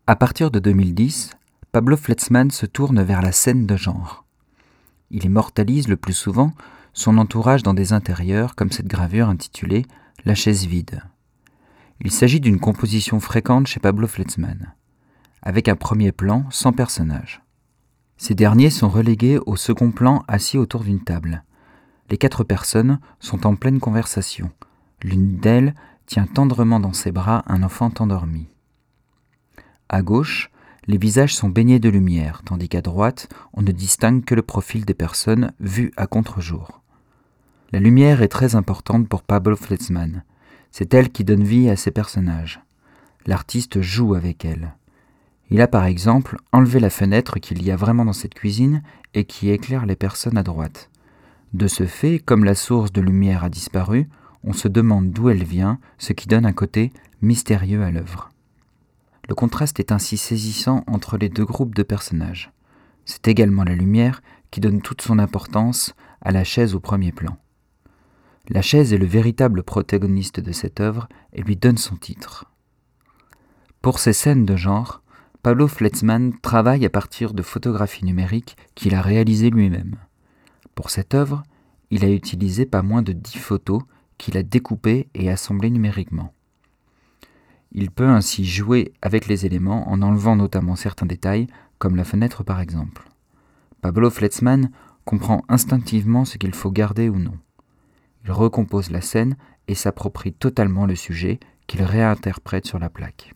À partir de 2010, Pablo Fletzmann se tourne vers la scène de genre. Il immortalise le plus souvent son entourage dans des intérieurs comme cette gravure intitulée « La chaise vide ». Il s'agit d'une composition fréquente chez Pablo Fletzmann, avec un premier plan sans personnage. Ces derniers sont relégués au second plan assis autour d'une table. Les 4 personnes sont en pleine conversation. L'une d'elles tient tendrement dans ses bras un enfant endormi. À gauche, les visages sont baignés de lumière, tandis qu'à droite, on ne distingue que le profil des personnes vues à contre-jour. La lumière est très importante pour Pablo Fletzmann. C'est elle qui donne vie à ses personnages. L'artiste joue avec elle. Il a par exemple enlevé la fenêtre qu'il y a vraiment dans cette cuisine et qui éclaire les personnes à droite. De ce fait, comme la source de lumière a disparu, on se demande d'où elle vient, ce qui donne un côté mystérieux à l'œuvre. Le contraste est ainsi saisissant entre les 2 groupes de personnages. C'est également la lumière qui donne toute son importance à la chaise au premier plan. La chaise est le véritable protagoniste de cette œuvre et lui donne son titre. Pour ces scènes de genre, Pablo Fletzmann travaille à partir de photographies numériques qu'il a réalisées lui-même. Pour cette œuvre, il a utilisé pas moins de 10 photos qu'il a découpées et assemblées numériquement. Il peut ainsi jouer avec les éléments en enlevant notamment certains détails, comme la fenêtre par exemple. Pablo Fletzmann comprend instinctivement ce qu'il faut garder ou non. Il recompose la scène et s'approprie totalement le sujet qu'il réinterprète sur la plaque.